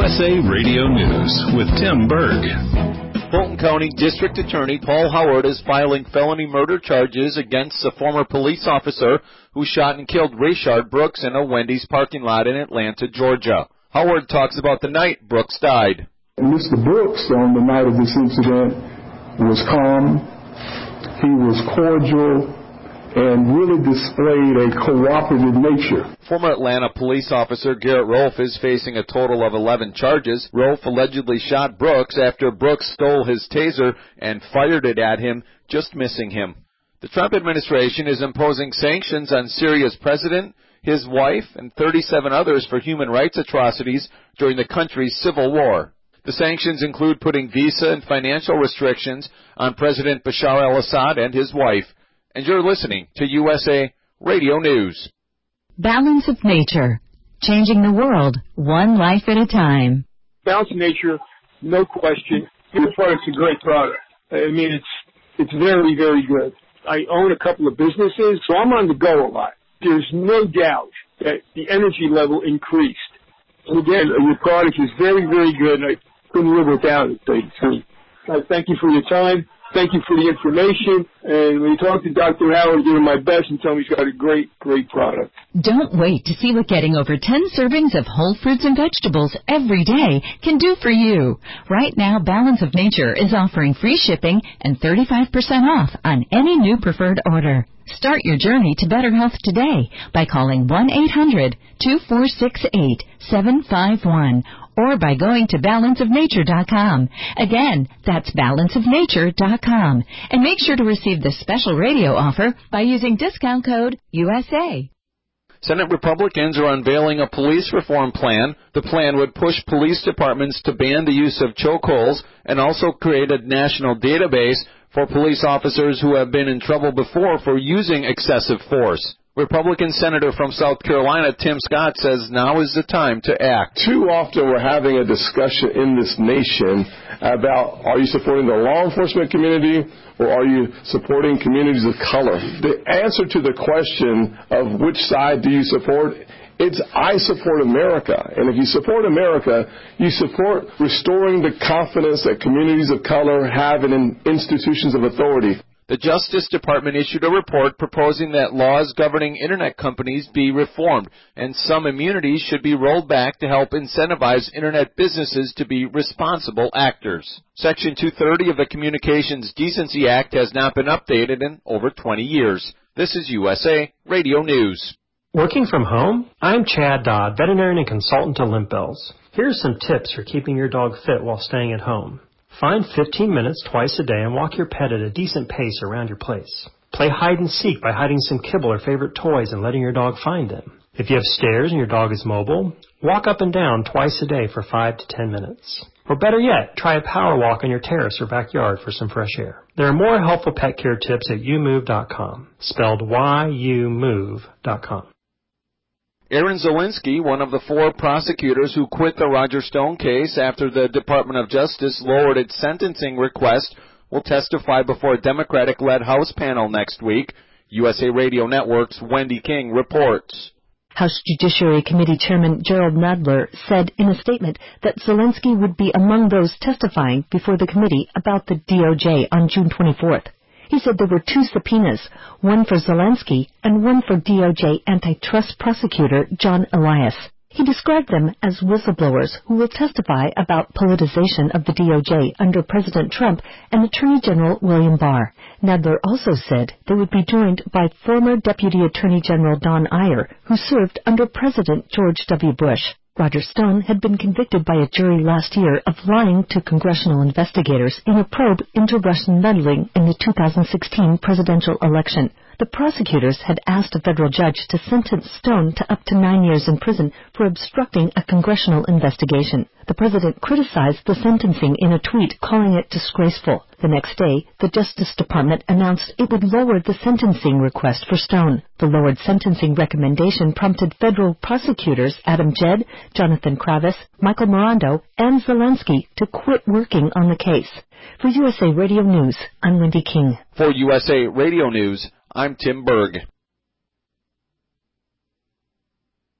USA Radio News with Tim Berg. Fulton County District Attorney Paul Howard is filing felony murder charges against a former police officer who shot and killed Rayshard Brooks in a Wendy's parking lot in Atlanta, Georgia. Howard talks about the night Brooks died. Mr. Brooks, on the night of this incident, was calm. He was cordial and really displayed a cooperative nature. Former Atlanta police officer Garrett Rolfe is facing a total of 11 charges. Rolfe allegedly shot Brooks after Brooks stole his taser and fired it at him, just missing him. The Trump administration is imposing sanctions on Syria's president, his wife, and 37 others for human rights atrocities during the country's civil war. The sanctions include putting visa and financial restrictions on President Bashar al-Assad and his wife. And you're listening to USA Radio News. Balance of Nature, changing the world one life at a time. Balance of Nature, no question. Your product's a great product. I mean, it's very, very good. I own a couple of businesses, so I'm on the go a lot. There's no doubt that the energy level increased. And again, your product is very, very good, and I couldn't live without it. I thank you for your time. Thank you for the information. And when you talk to Dr. Howard, give him my best and tell him he's got a great, great product. Don't wait to see what getting over 10 servings of whole fruits and vegetables every day can do for you. Right now, Balance of Nature is offering free shipping and 35% off on any new preferred order. Start your journey to better health today by calling 1-800-2468-751 or by going to balanceofnature.com. Again, that's balanceofnature.com. And make sure to receive this special radio offer by using discount code USA. Senate Republicans are unveiling a police reform plan. The plan would push police departments to ban the use of chokeholds and also create a national database for police officers who have been in trouble before for using excessive force. Republican Senator from South Carolina, Tim Scott, says now is the time to act. Too often we're having a discussion in this nation about, are you supporting the law enforcement community or are you supporting communities of color? The answer to the question of which side do you support, it's I support America. And if you support America, you support restoring the confidence that communities of color have in institutions of authority. The Justice Department issued a report proposing that laws governing Internet companies be reformed, and some immunities should be rolled back to help incentivize Internet businesses to be responsible actors. Section 230 of the Communications Decency Act has not been updated in over 20 years. This is USA Radio News. Working from home? I'm Chad Dodd, veterinarian and consultant to Limp Bells. Here are some tips for keeping your dog fit while staying at home. Find 15 minutes twice a day and walk your pet at a decent pace around your place. Play hide and seek by hiding some kibble or favorite toys and letting your dog find them. If you have stairs and your dog is mobile, walk up and down twice a day for 5 to 10 minutes. Or better yet, try a power walk on your terrace or backyard for some fresh air. There are more helpful pet care tips at youmove.com, spelled YOUMOVE.com. Aaron Zielinski, one of the 4 prosecutors who quit the Roger Stone case after the Department of Justice lowered its sentencing request, will testify before a Democratic-led House panel next week. USA Radio Network's Wendy King reports. House Judiciary Committee Chairman Gerald Nadler said in a statement that Zielinski would be among those testifying before the committee about the DOJ on June 24th. He said there were 2 subpoenas, one for Zielinski and one for DOJ antitrust prosecutor John Elias. He described them as whistleblowers who will testify about politicization of the DOJ under President Trump and Attorney General William Barr. Nadler also said they would be joined by former Deputy Attorney General Don Iyer, who served under President George W. Bush. Roger Stone had been convicted by a jury last year of lying to congressional investigators in a probe into Russian meddling in the 2016 presidential election. The prosecutors had asked a federal judge to sentence Stone to up to 9 years in prison for obstructing a congressional investigation. The president criticized the sentencing in a tweet, calling it disgraceful. The next day, the Justice Department announced it would lower the sentencing request for Stone. The lowered sentencing recommendation prompted federal prosecutors Adam Jed, Jonathan Kravis, Michael Morando, and Zielinski to quit working on the case. For USA Radio News, I'm Wendy King. For USA Radio News, I'm Tim Berg.